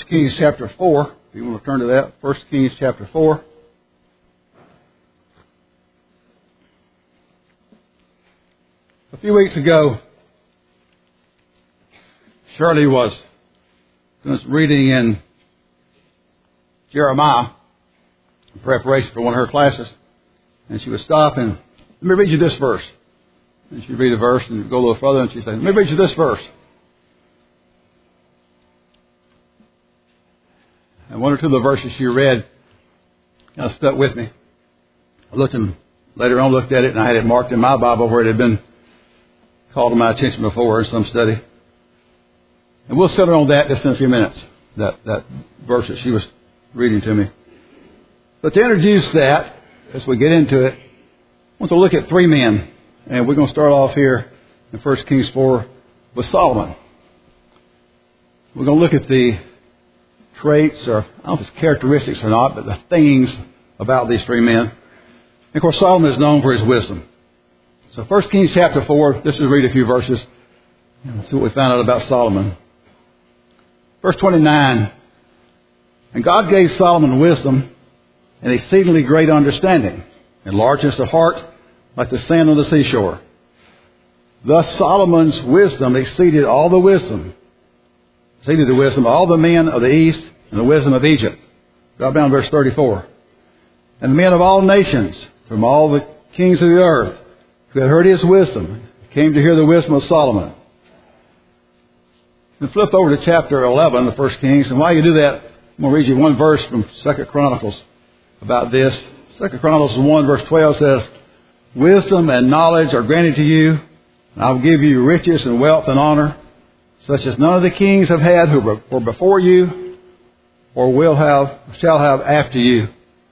Kings chapter 4. If you want to turn to that, 1 Kings chapter 4. A few weeks ago, Shirley was reading in Jeremiah in preparation for one of her classes, and she would stop and, let me read you this verse. And she'd read a verse and go a little further, and she'd say, let me read you this verse. And one or two of the verses she read kind of stuck with me. Later on looked at it, and I had it marked in my Bible where it had been called to my attention before in some study. And we'll settle on that just in a few minutes, that verse that she was reading to me. But to introduce that, as we get into it, I want to look at three men. And we're going to start off here in 1 Kings 4 with Solomon. We're going to look at the traits, or I don't know if it's characteristics or not, but the things about these three men. And of course, Solomon is known for his wisdom. So 1 Kings chapter 4, let's just read a few verses and see what we found out about Solomon. Verse 29, and God gave Solomon wisdom and exceedingly great understanding, and largeness of heart like the sand on the seashore. Thus Solomon's wisdom exceeded the wisdom of all the men of the east and the wisdom of Egypt. Drop down to verse 34. And the men of all nations, from all the kings of the earth, who had heard his wisdom, came to hear the wisdom of Solomon. And flip over to chapter 11 of 1 Kings. And while you do that, I'm going to read you one verse from 2 Chronicles about this. 2 Chronicles 1 verse 12 says, wisdom and knowledge are granted to you, and I will give you riches and wealth and honor, such as none of the kings have had who were before you, or shall have after you.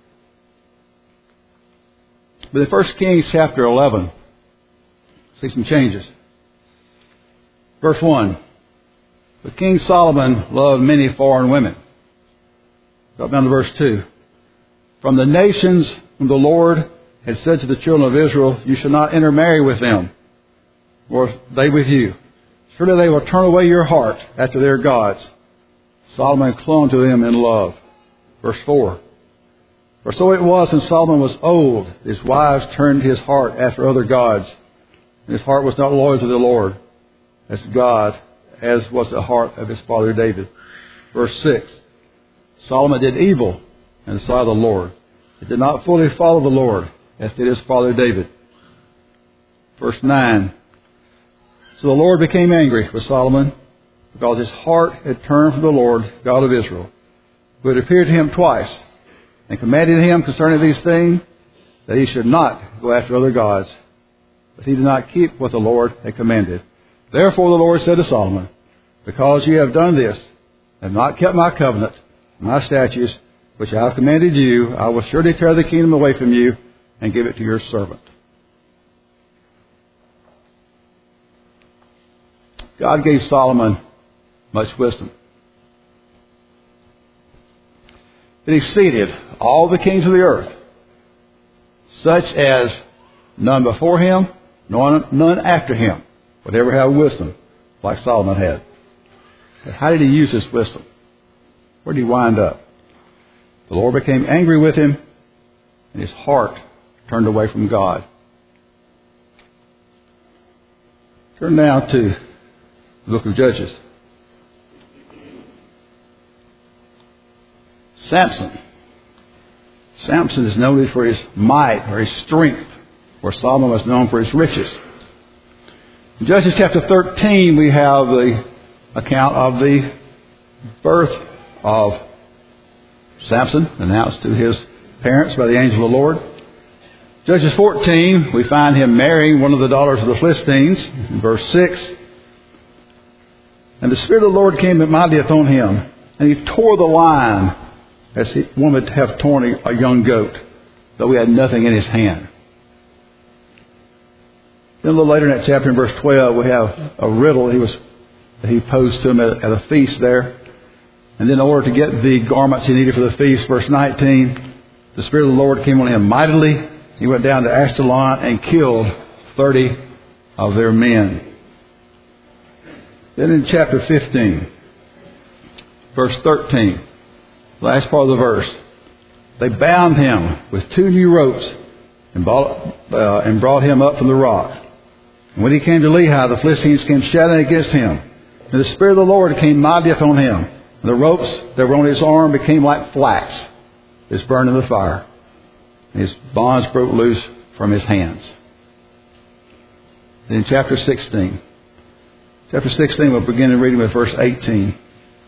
But in 1 Kings chapter 11, see some changes. Verse 1, but King Solomon loved many foreign women. Drop down to verse 2. From the nations whom the Lord had said to the children of Israel, you shall not intermarry with them, or they with you. Surely they will turn away your heart after their gods. Solomon clung to them in love. Verse 4. For so it was when Solomon was old, his wives turned his heart after other gods, and his heart was not loyal to the Lord, as was the heart of his father David. Verse 6. Solomon did evil in the sight of the Lord. He did not fully follow the Lord, as did his father David. Verse 9. So the Lord became angry with Solomon, because his heart had turned from the Lord, God of Israel, who had appeared to him twice, and commanded him concerning these things, that he should not go after other gods. But he did not keep what the Lord had commanded. Therefore the Lord said to Solomon, because you have done this, and not kept my covenant, my statutes, which I have commanded you, I will surely tear the kingdom away from you, and give it to your servant. God gave Solomon much wisdom. It exceeded all the kings of the earth, such as none before him, none after him would ever have wisdom like Solomon had. But how did he use his wisdom? Where did he wind up? The Lord became angry with him, and his heart turned away from God. Turn now to the book of Judges. Samson. Samson is noted for his might or his strength, where Solomon was known for his riches. In Judges chapter 13, we have the account of the birth of Samson, announced to his parents by the angel of the Lord. Judges 14, we find him marrying one of the daughters of the Philistines, in verse 6. And the Spirit of the Lord came mightily upon him, and he tore the lion as one would have torn a young goat, though he had nothing in his hand. Then a little later in that chapter, in verse 12, we have a riddle that he posed to him at a feast there. And then in order to get the garments he needed for the feast, verse 19, the Spirit of the Lord came on him mightily. He went down to Ashkelon and killed 30 of their men. Then in chapter 15, verse 13, last part of the verse. They bound him with 2 new ropes and brought him up from the rock. And when he came to Lehi, the Philistines came shouting against him. And the Spirit of the Lord came mighty upon him. And the ropes that were on his arm became like flax that's burned in the fire. And his bonds broke loose from his hands. Then chapter 16. Chapter 16, we'll begin reading with verse 18.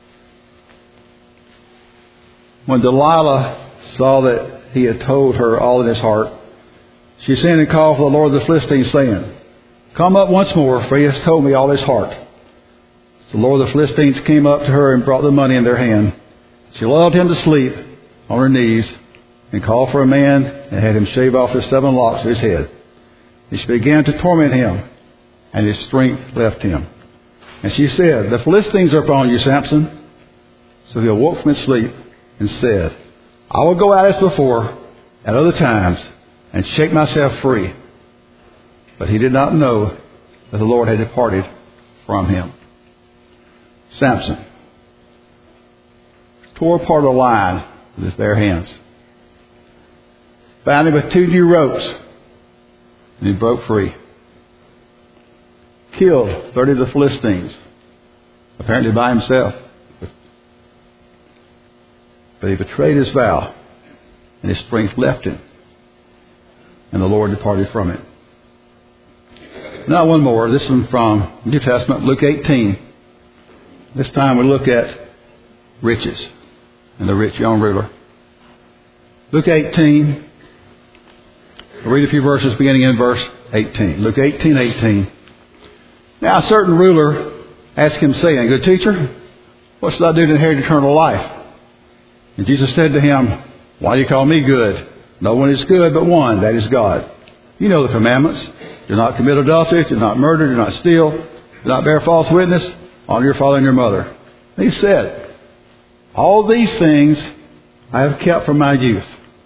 When Delilah saw that he had told her all in his heart, she sent and called for the Lord of the Philistines, saying, Come up once more, for he has told me all his heart. So the Lord of the Philistines came up to her and brought the money in their hand. She lulled him to sleep on her knees and called for a man and had him shave off the 7 locks of his head. And she began to torment him, and his strength left him. And she said, The Philistines are upon you, Samson. So he awoke from his sleep and said, I will go out as before at other times and shake myself free. But he did not know that the Lord had departed from him. Samson tore apart a lion with his bare hands, bound him with 2 new ropes, and he broke free. Killed 30 of the Philistines, apparently by himself. But he betrayed his vow, and his strength left him, and the Lord departed from him. Now one more. This one from New Testament, Luke 18. This time we look at riches and the rich young ruler. Luke 18. We'll read a few verses beginning in verse 18. Luke 18:18. Now a certain ruler asked him, saying, Good teacher, what shall I do to inherit eternal life? And Jesus said to him, Why do you call me good? No one is good but one, that is God. You know the commandments. Do not commit adultery, do not murder, do not steal, do not bear false witness, honor your father and your mother. And he said, All these things I have kept from my youth.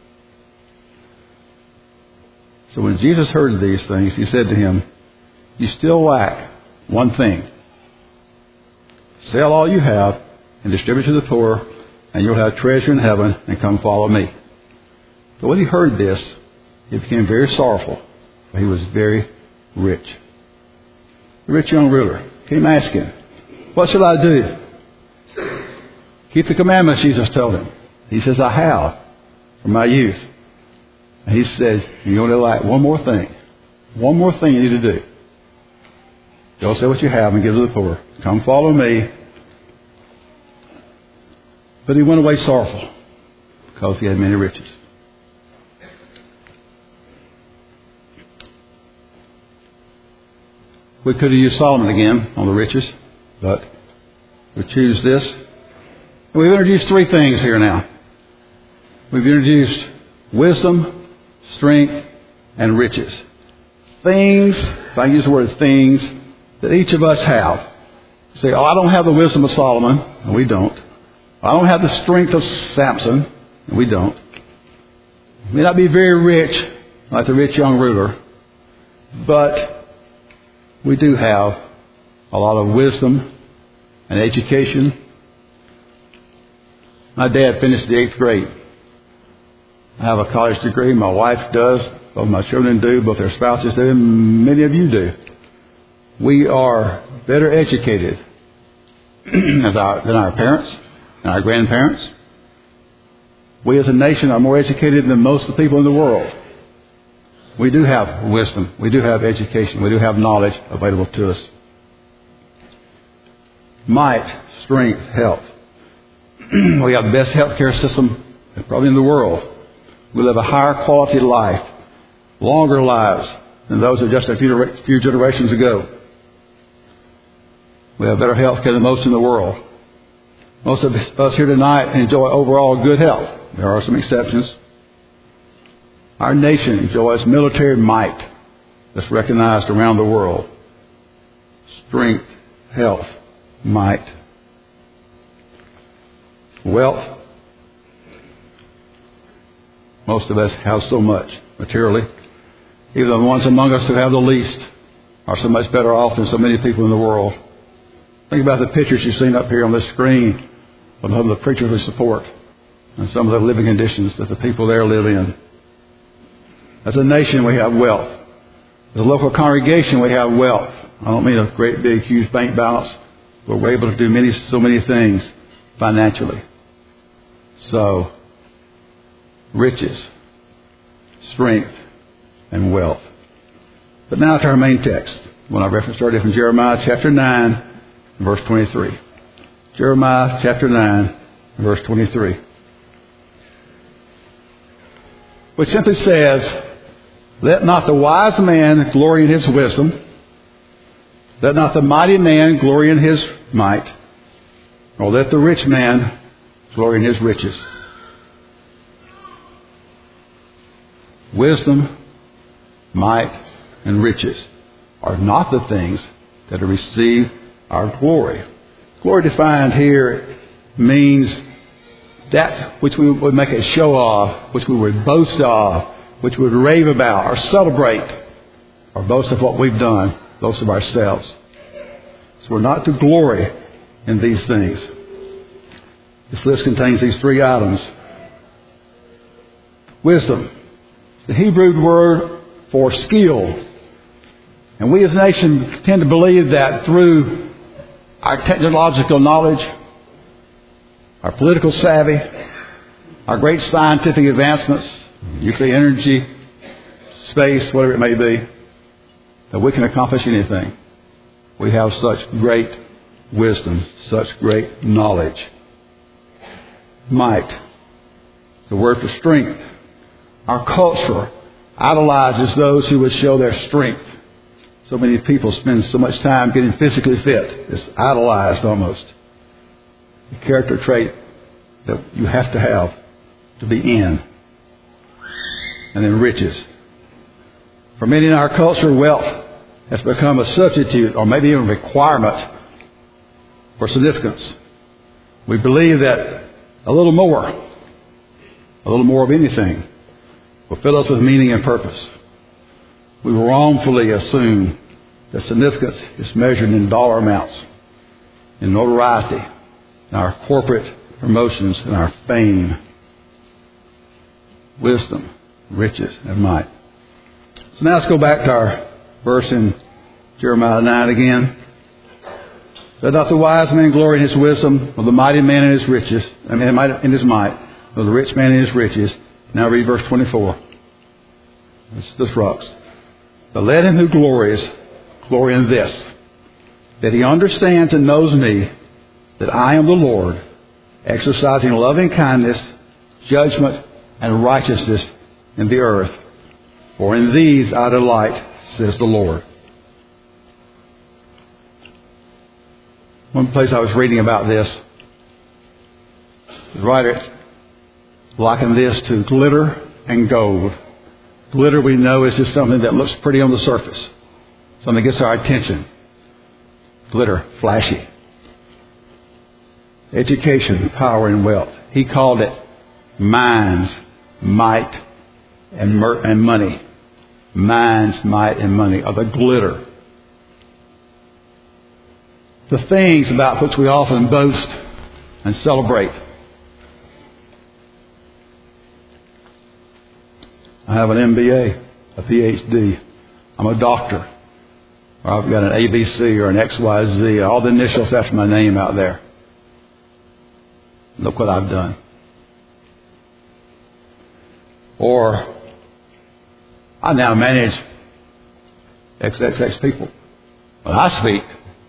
So when Jesus heard these things, he said to him, You still lack one thing. Sell all you have and distribute to the poor, and you'll have treasure in heaven, and come follow me. But when he heard this, he became very sorrowful, for he was very rich. The rich young ruler came asking, What shall I do? Keep the commandments, Jesus told him. He says, I have from my youth. And he said, You only lack one more thing. One more thing you need to do. Go sell what you have and give to the poor. Come follow me. But he went away sorrowful because he had many riches. We could have used Solomon again on the riches, but we choose this. We've introduced 3 things here now. We've introduced wisdom, strength, and riches. Things, if I use the word things, that each of us have. You say, I don't have the wisdom of Solomon. And we don't. I don't have the strength of Samson. And we don't. We may not be very rich like the rich young ruler, but we do have a lot of wisdom and education. My dad finished the 8th grade. I have a college degree. My wife does. Both my children do. Both their spouses do. And many of you do. We are better educated than our parents and our grandparents. We as a nation are more educated than most of the people in the world. We do have wisdom. We do have education. We do have knowledge available to us. Might, strength, health. We have the best healthcare system probably in the world. We live a higher quality life, longer lives than those of just a few generations ago. We have better health care than most in the world. Most of us here tonight enjoy overall good health. There are some exceptions. Our nation enjoys military might that's recognized around the world. Strength, health, might. Wealth. Most of us have so much materially. Even the ones among us who have the least are so much better off than so many people in the world. Think about the pictures you've seen up here on the screen from some of the preachers we support and some of the living conditions that the people there live in. As a nation, we have wealth. As a local congregation, we have wealth. I don't mean a great, big, huge bank balance, but we're able to do so many things financially. So, riches, strength, and wealth. But now to our main text. When I reference started from Jeremiah chapter 9, verse 23. Jeremiah chapter 9, verse 23. Which simply says, let not the wise man glory in his wisdom. Let not the mighty man glory in his might. Nor let the rich man glory in his riches. Wisdom, might, and riches are not the things that receive our glory. Glory defined here means that which we would make a show of, which we would boast of, which we would rave about or celebrate, or boast of what we've done, boast of ourselves. So we're not to glory in these things. This list contains these three items. Wisdom, the Hebrew word for skill. And we as a nation tend to believe that through our technological knowledge, our political savvy, our great scientific advancements, nuclear energy, space, whatever it may be, that we can accomplish anything. We have such great wisdom, such great knowledge. Might, the word for strength. Our culture idolizes those who would show their strength. So many people spend so much time getting physically fit. It's idolized almost. The character trait that you have to be in. And then riches. For many in our culture, wealth has become a substitute or maybe even a requirement for significance. We believe that a little more of anything will fill us with meaning and purpose. We wrongfully assume that significance is measured in dollar amounts, in notoriety, in our corporate promotions, and our fame. Wisdom, riches, and might. So now let's go back to our verse in Jeremiah 9 again. Let not the wise man glory in his wisdom, or the mighty man in his riches, in his might, or the rich man in his riches. Now read verse 24. This rocks. But let him who glories glory in this, that he understands and knows me, that I am the Lord, exercising loving kindness, judgment, and righteousness in the earth. For in these I delight, says the Lord. One place I was reading about this, the writer likened this to glitter and gold. Glitter, we know, is just something that looks pretty on the surface. Something that gets our attention. Glitter, flashy. Education, power, and wealth. He called it minds, might, and money. Minds, might, and money are the glitter. The things about which we often boast and celebrate. I have an MBA, a PhD. I'm a doctor. Or I've got an ABC or an XYZ, all the initials after my name out there. Look what I've done. Or I now manage XXX people. When I speak.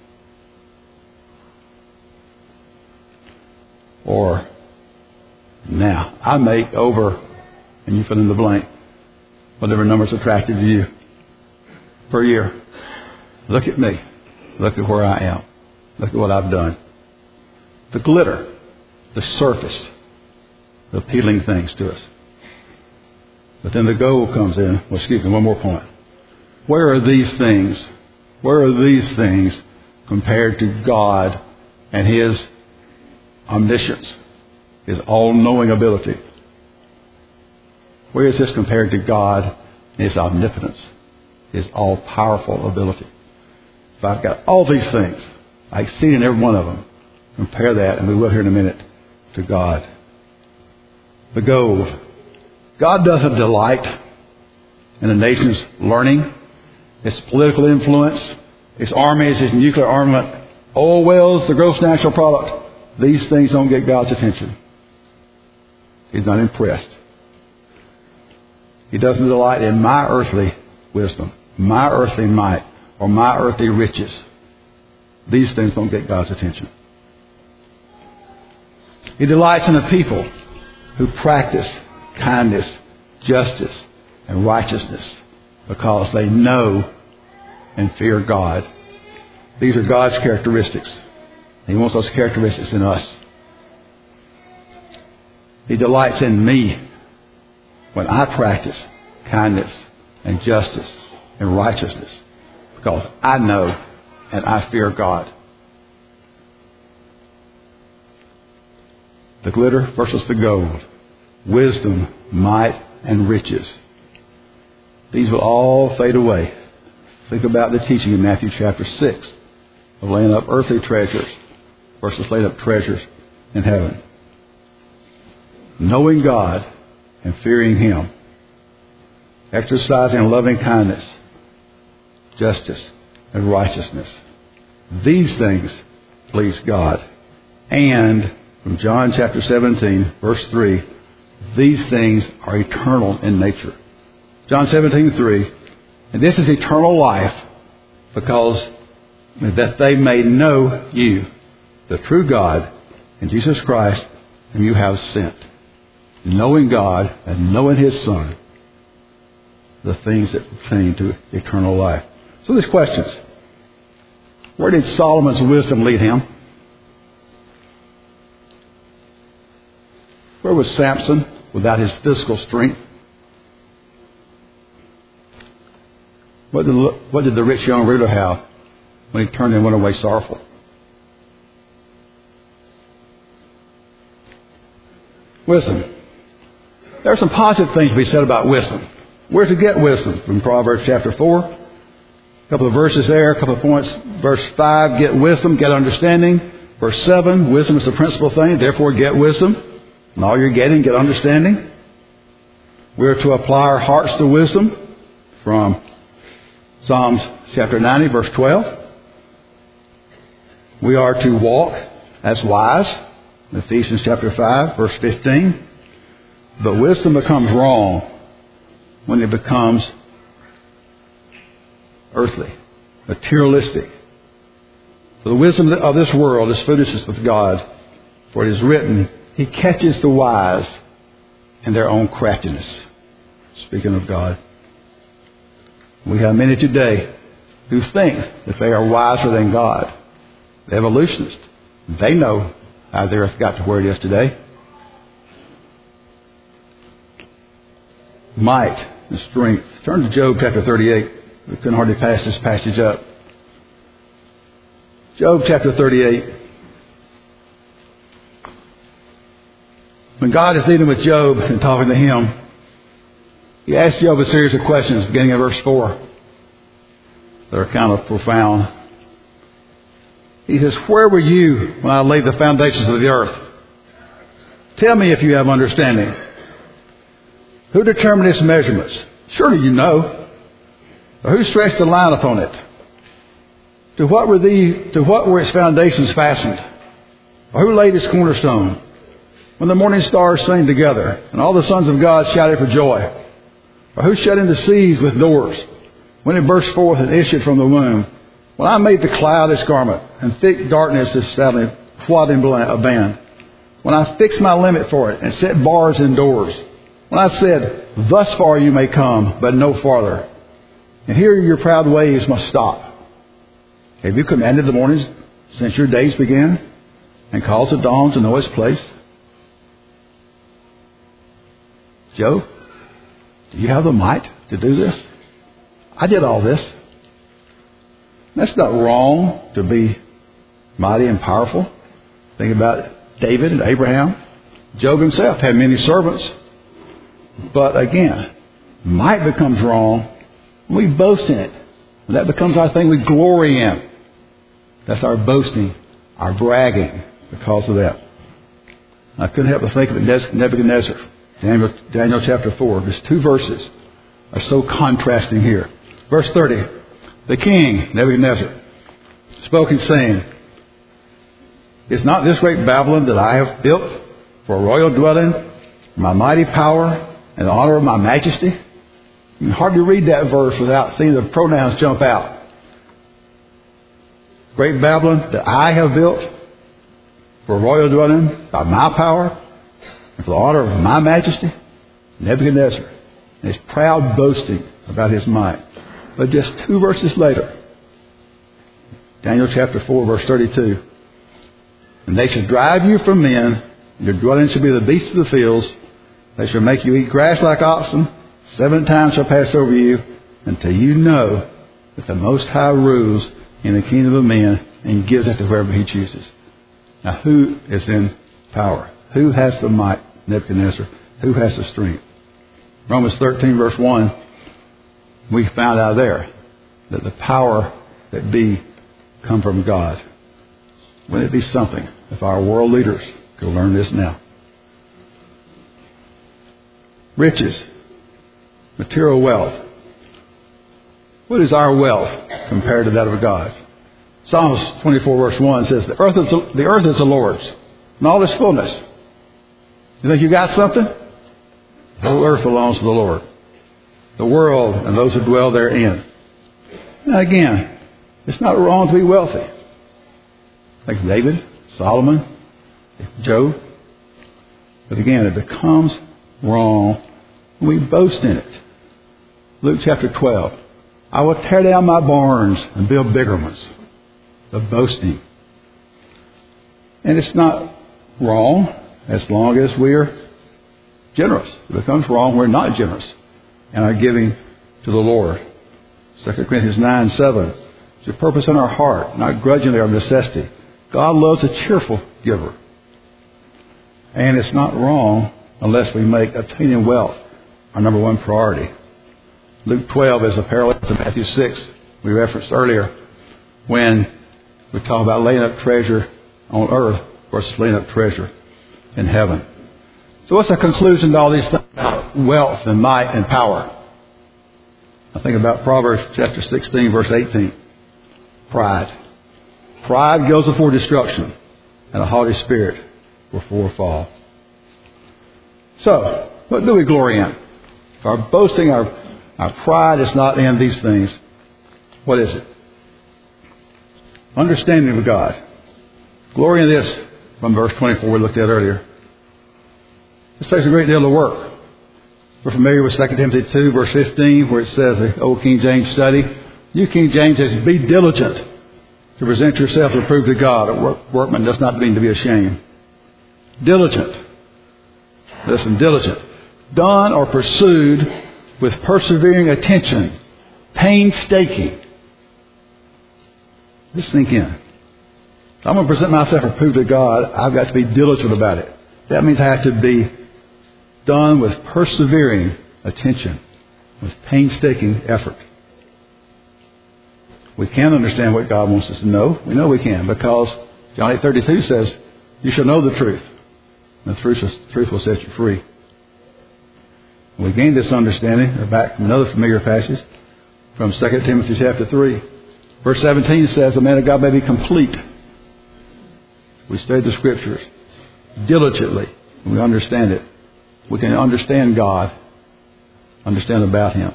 Or now I make over, and you fill in the blank, whatever number's attractive to you per year. Look at me. Look at where I am. Look at what I've done. The glitter, the surface, the appealing things to us. But then the gold comes in. Well, excuse me, one more point. Where are these things? Where are these things compared to God and His omniscience, His all-knowing ability? Where is this compared to God and His omnipotence, His all-powerful ability? If I've got all these things, I exceed in every one of them. Compare that, and we will here in a minute, to God. The gold. God doesn't delight in a nation's learning, its political influence, its armies, its nuclear armament, oil wells, the gross natural product. These things don't get God's attention. He's not impressed. He doesn't delight in my earthly wisdom, my earthly might, or my earthly riches. These things don't get God's attention. He delights in a people who practice kindness, justice, and righteousness because they know and fear God. These are God's characteristics. He wants those characteristics in us. He delights in me when I practice kindness and justice and righteousness because I know and I fear God. The glitter versus the gold. Wisdom, might, and riches. These will all fade away. Think about the teaching in Matthew chapter 6 of laying up earthly treasures versus laying up treasures in heaven. Knowing God and fearing Him. Exercising loving kindness, justice, and righteousness. These things please God. And from John chapter 17, verse 3, these things are eternal in nature. John 17:3, and this is eternal life, because that they may know you, the true God, and Jesus Christ, whom you have sent. Knowing God and knowing His Son, the things that pertain to eternal life. So there's questions. Where did Solomon's wisdom lead him? Where was Samson without his physical strength? What did the rich young ruler have when he turned and went away sorrowful? Wisdom. There are some positive things to be said about wisdom. Where to get wisdom? From Proverbs chapter 4. A couple of verses there, a couple of points. Verse 5, get wisdom, get understanding. Verse 7, wisdom is the principal thing, therefore get wisdom. And all you're getting, get understanding. We're to apply our hearts to wisdom from Psalms chapter 90, verse 12. We are to walk as wise. Ephesians chapter 5, verse 15. But wisdom becomes wrong when it becomes earthly, materialistic. For the wisdom of this world is foolishness with God. For it is written, He catches the wise in their own craftiness. Speaking of God. We have many today who think that they are wiser than God. The evolutionists. They know how the earth got to where it is today. Might and strength. Turn to Job chapter 38. We couldn't hardly pass this passage up. Job chapter 38. When God is dealing with Job and talking to him, He asks Job a series of questions beginning in verse 4 that are kind of profound. He says, where were you when I laid the foundations of the earth? Tell me if you have understanding. Who determined its measurements? Surely you know. Or who stretched the line upon it? To what were its foundations fastened? Or who laid its cornerstone? When the morning stars sang together, and all the sons of God shouted for joy. Or who shut in the seas with doors, when it burst forth and issued from the womb? When I made the cloud its garment, and thick darkness its swaddling band. When I fixed my limit for it, and set bars in doors. When I said, thus far you may come, but no farther. And here your proud waves must stop. Have you commanded the mornings since your days began, and caused the dawn to know its place? Job, do you have the might to do this? I did all this. That's not wrong to be mighty and powerful. Think about David and Abraham. Job himself had many servants. But again, might becomes wrong when we boast in it. When that becomes our thing we glory in. That's our boasting, our bragging because of that. I couldn't help but think of Nebuchadnezzar. Daniel chapter 4. These two verses are so contrasting here. Verse 30. The king, Nebuchadnezzar, spoke and saying, is not this great Babylon that I have built for a royal dwelling, my mighty power, and the honor of my majesty? You can hardly read that verse without seeing the pronouns jump out. Great Babylon that I have built for a royal dwelling by my power and for the honor of my majesty. Nebuchadnezzar and his proud boasting about his might. But just two verses later, Daniel chapter 4, verse 32. And they shall drive you from men, and your dwelling shall be the beasts of the fields. They shall make you eat grass like oxen. 7 times shall pass over you, until you know that the Most High rules in the kingdom of men and gives it to whoever He chooses. Now, who is in power? Who has the might? Nebuchadnezzar. Who has the strength? Romans 13, verse 1, we found out there that the power that be come from God. Wouldn't it be something if our world leaders could learn this now? Riches, material wealth. What is our wealth compared to that of God's? Psalms 24 verse 1 says, the earth is the Lord's, and all its fullness. You think you got something? The whole earth belongs to the Lord. The world and those who dwell therein. Now again, it's not wrong to be wealthy. Like David, Solomon, Job. But again, it becomes wrong when we boast in it. Luke chapter 12. I will tear down my barns and build bigger ones. The boasting. And it's not wrong as long as we're generous. It becomes wrong when we're not generous and are giving to the Lord. 2 Corinthians 9:7. It's a purpose in our heart, not grudgingly or necessity. God loves a cheerful giver. And it's not wrong unless we make obtaining wealth our number one priority. Luke 12 is a parallel to Matthew 6 we referenced earlier when we talk about laying up treasure on earth versus laying up treasure in heaven. So what's the conclusion to all these things about wealth and might and power? I think about Proverbs chapter 16 verse 18. Pride. Pride goes before destruction, and a haughty spirit before a fall. So, what do we glory in? If our boasting, our pride is not in these things, what is it? Understanding of God. Glory in this from verse 24 we looked at earlier. This takes a great deal of work. We're familiar with 2 Timothy 2 verse 15 where it says, the old King James study, New King James says, be diligent to present yourself approved to God. A workman does not mean to be ashamed. Diligent. Listen, diligent. Done or pursued with persevering attention. Painstaking. Just think in. If I'm going to present myself approved to God, I've got to be diligent about it. That means I have to be done with persevering attention, with painstaking effort. We can understand what God wants us to know. We know we can because John 8:32 says, you shall know the truth, and the truth will set you free. And we gain this understanding, or back from another familiar passage, from 2 Timothy chapter 3. Verse 17 says, the man of God may be complete. We study the Scriptures diligently, and we understand it. We can understand God, understand about Him.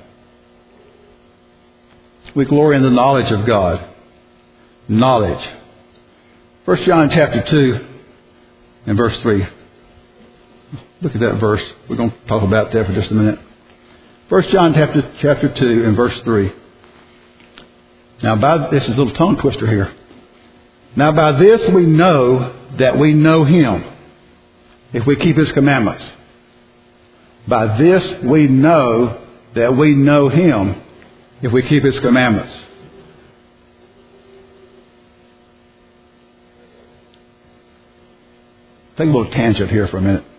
We glory in the knowledge of God. Knowledge. 1 John chapter 2 and verse 3. Look at that verse. We're going to talk about that for just a minute. 1 John chapter 2 and verse 3. Now, this is a little tongue twister here. Now, by this we know that we know Him, if we keep His commandments. By this we know that we know Him, if we keep His commandments. Take a little tangent here for a minute.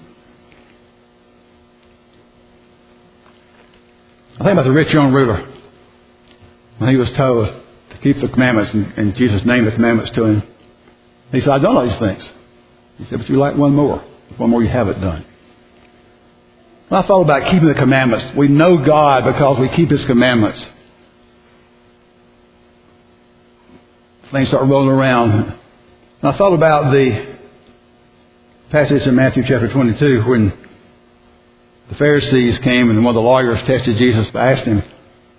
I think about the rich young ruler. When he was told to keep the commandments, and Jesus named the commandments to him. He said, I've done all these things. He said, but you lack one more. What more you haven't done? When I thought about keeping the commandments, we know God because we keep His commandments. Things start rolling around. And I thought about the passage in Matthew chapter 22 when the Pharisees came and one of the lawyers tested Jesus by asking him,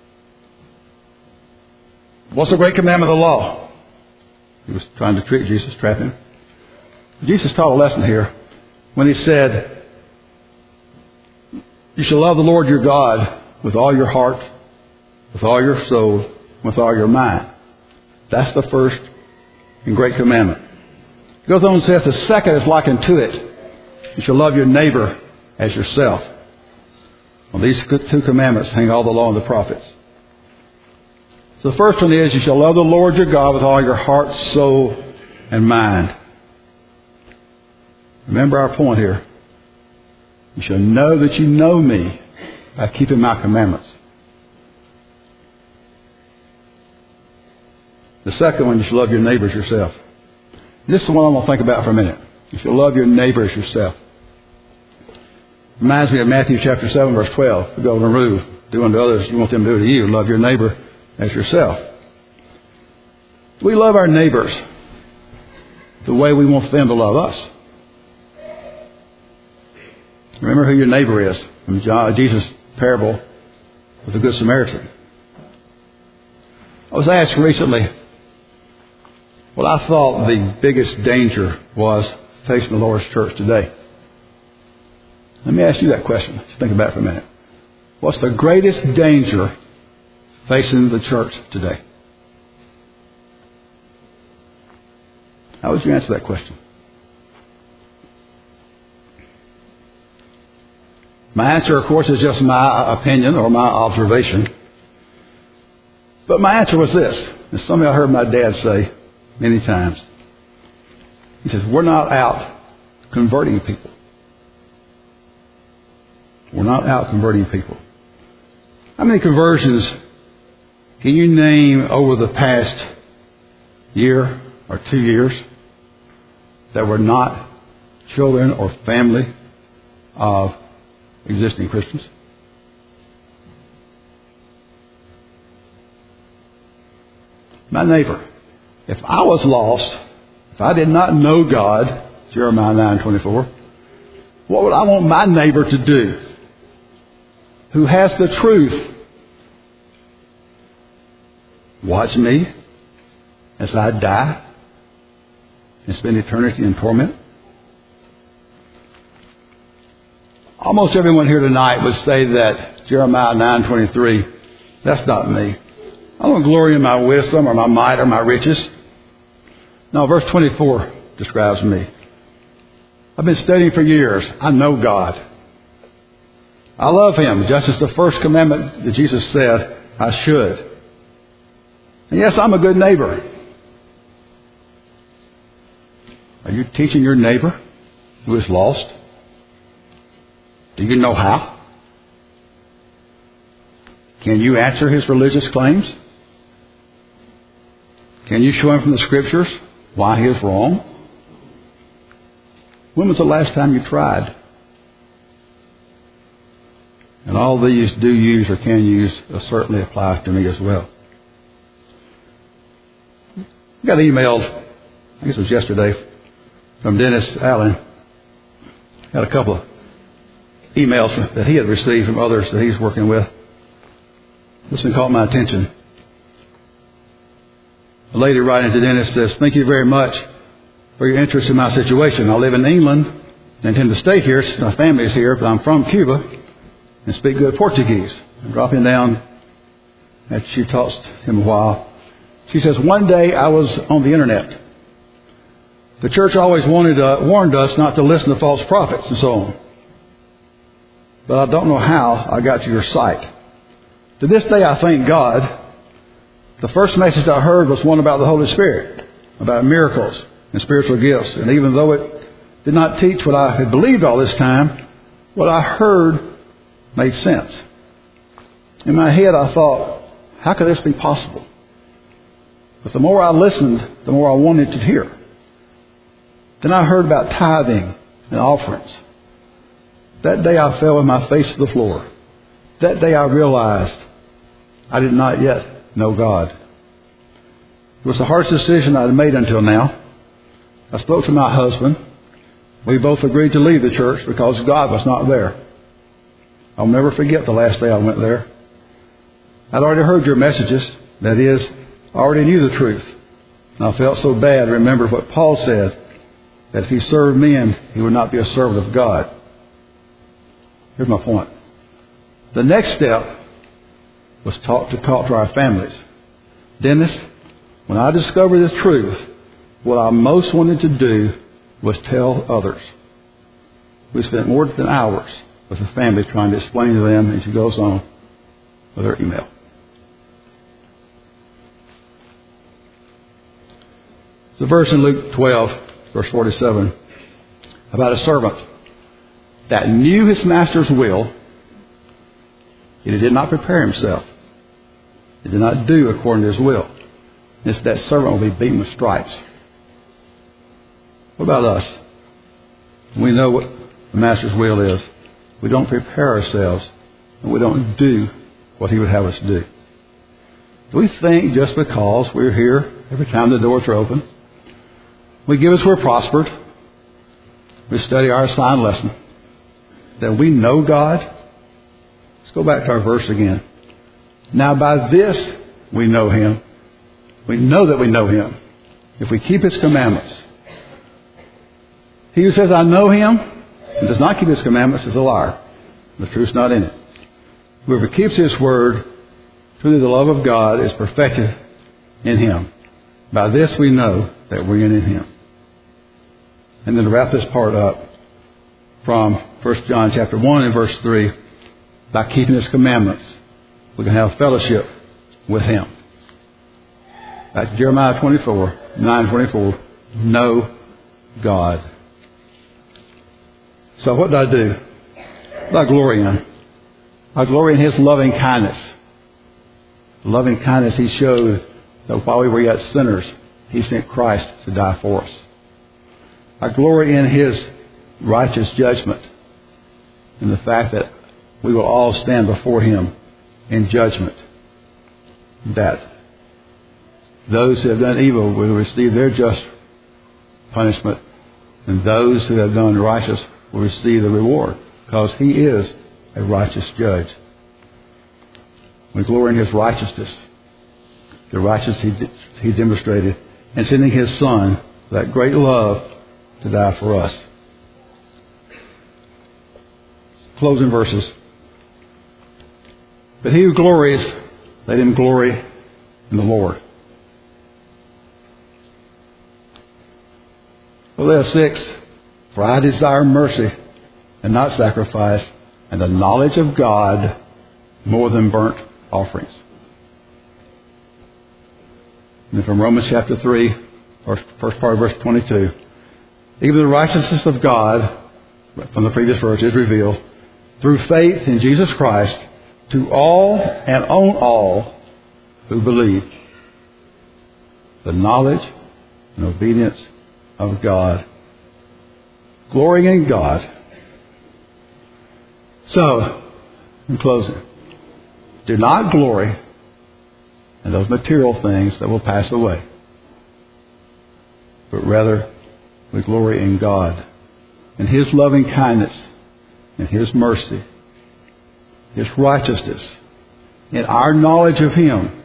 what's the great commandment of the law? He was trying to trick Jesus, trap him. Jesus taught a lesson here when He said, you shall love the Lord your God with all your heart, with all your soul, with all your mind. That's the first and great commandment. He goes on and says the second is likened to it. You shall love your neighbor as yourself. On these two commandments hang all the law and the prophets. So the first one is you shall love the Lord your God with all your heart, soul, and mind. Remember our point here. You shall know that you know me by keeping my commandments. The second one, you shall love your neighbor as yourself. This is the one I'm going to think about for a minute. You shall love your neighbor as yourself. Reminds me of Matthew chapter 7, verse 12. The golden rule. Do unto others you want them to do to you. Love your neighbor as yourself. We love our neighbors the way we want them to love us. Remember who your neighbor is from Jesus' parable of the Good Samaritan. I was asked recently what I thought the biggest danger was facing the Lord's church today. Let me ask you that question. Just think about it for a minute. What's the greatest danger facing the church today? How would you answer that question? My answer, of course, is just my opinion or my observation. But my answer was this, and some of y'all heard my dad say many times. He says, we're not out converting people. We're not out converting people. How many conversions can you name over the past year or 2 years that were not children or family of existing Christians? My neighbor. If I was lost, if I did not know God, Jeremiah 9:24, what would I want my neighbor to do? Who has the truth? Watch me as I die and spend eternity in torment? Almost everyone here tonight would say that Jeremiah 9:23, that's not me. I don't glory in my wisdom or my might or my riches. No, verse 24 describes me. I've been studying for years. I know God. I love Him, just as the first commandment that Jesus said I should. And yes, I'm a good neighbor. Are you teaching your neighbor who is lost? Do you know how? Can you answer his religious claims? Can you show him from the Scriptures why he is wrong? When was the last time you tried? And all these do use or can use certainly apply to me as well. I got emailed, I guess it was yesterday, from Dennis Allen. Got a couple of emails that he had received from others that he's working with. This one caught my attention. A lady writing to Dennis says, thank you very much for your interest in my situation. I live in England and intend to stay here since my family is here, but I'm from Cuba and speak good Portuguese. I'm dropping down after she talks to him a while. She says, one day I was on the internet. The church always warned us not to listen to false prophets and so on. But I don't know how I got to your site. To this day I thank God. The first message I heard was one about the Holy Spirit, about miracles and spiritual gifts. And even though it did not teach what I had believed all this time, what I heard made sense. In my head I thought, how could this be possible? But the more I listened, the more I wanted to hear. Then I heard about tithing and offerings. That day I fell with my face to the floor. That day I realized I did not yet know God. It was the hardest decision I had made until now. I spoke to my husband. We both agreed to leave the church because God was not there. I'll never forget the last day I went there. I'd already heard your messages. That is, I already knew the truth. And I felt so bad. Remember what Paul said, that if he served men, he would not be a servant of God. Here's my point. The next step was to talk to our families. Dennis, when I discovered this truth, what I most wanted to do was tell others. We spent more than hours with the family trying to explain to them, and she goes on with her email. It's a verse in Luke 12, verse 47, about a servant that knew his master's will, yet he did not prepare himself. He did not do according to his will. And that servant will be beaten with stripes. What about us? We know what the master's will is. We don't prepare ourselves, and we don't do what he would have us do. We think just because we're here every time the doors are open, we give as we're prospered, we study our assigned lesson, that we know God. Let's go back to our verse again. Now by this we know Him. We know that we know Him if we keep His commandments. He who says, I know Him, and does not keep His commandments is a liar. The truth's not in it. Whoever keeps His word, truly the love of God is perfected in Him. By this we know that we're in Him. And then to wrap this part up from 1 John chapter 1 and verse 3, by keeping His commandments, we can have fellowship with Him. Back to Jeremiah 9:24, know God. So what do I do? What do I glory in? I glory in His loving kindness. The loving kindness He showed that while we were yet sinners, He sent Christ to die for us. I glory in His righteous judgment, in the fact that we will all stand before Him in judgment. That those who have done evil will receive their just punishment, and those who have done righteous will receive the reward, because He is a righteous judge. We glory in His righteousness, the righteousness He demonstrated, and sending His Son, that great love, to die for us. Closing verses. But he who glories, let him glory in the Lord. Hosea 6, for I desire mercy and not sacrifice, and the knowledge of God more than burnt offerings. And then from Romans chapter 3, first part of verse 22, even the righteousness of God, from the previous verse, is revealed through faith in Jesus Christ to all and on all who believe. The knowledge and obedience of God. Glorying in God. So, in closing, do not glory in those material things that will pass away, but rather we glory in God, in His loving kindness, in His mercy, His righteousness, in our knowledge of Him,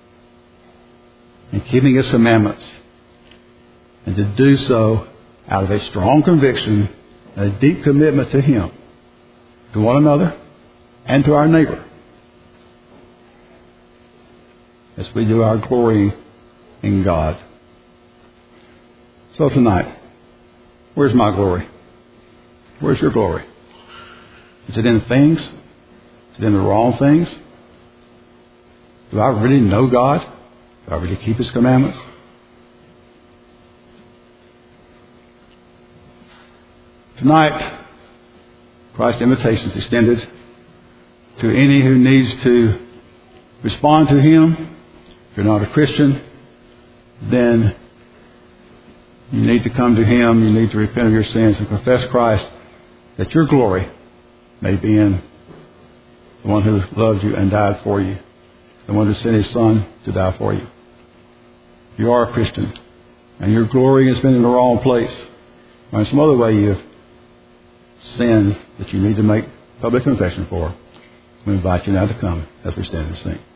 in keeping His commandments, and to do so out of a strong conviction and a deep commitment to Him, to one another, and to our neighbor, as we do our glorying in God. So tonight, where's my glory? Where's your glory? Is it in things? Is it in the wrong things? Do I really know God? Do I really keep His commandments? Tonight, Christ's invitation is extended to any who needs to respond to Him. If you're not a Christian, then you need to come to Him. You need to repent of your sins and confess Christ that your glory may be in the one who loved you and died for you, the one who sent his Son to die for you. You are a Christian, and your glory has been in the wrong place, or in some other way you have sinned that you need to make public confession for. We invite you now to come as we stand and sing.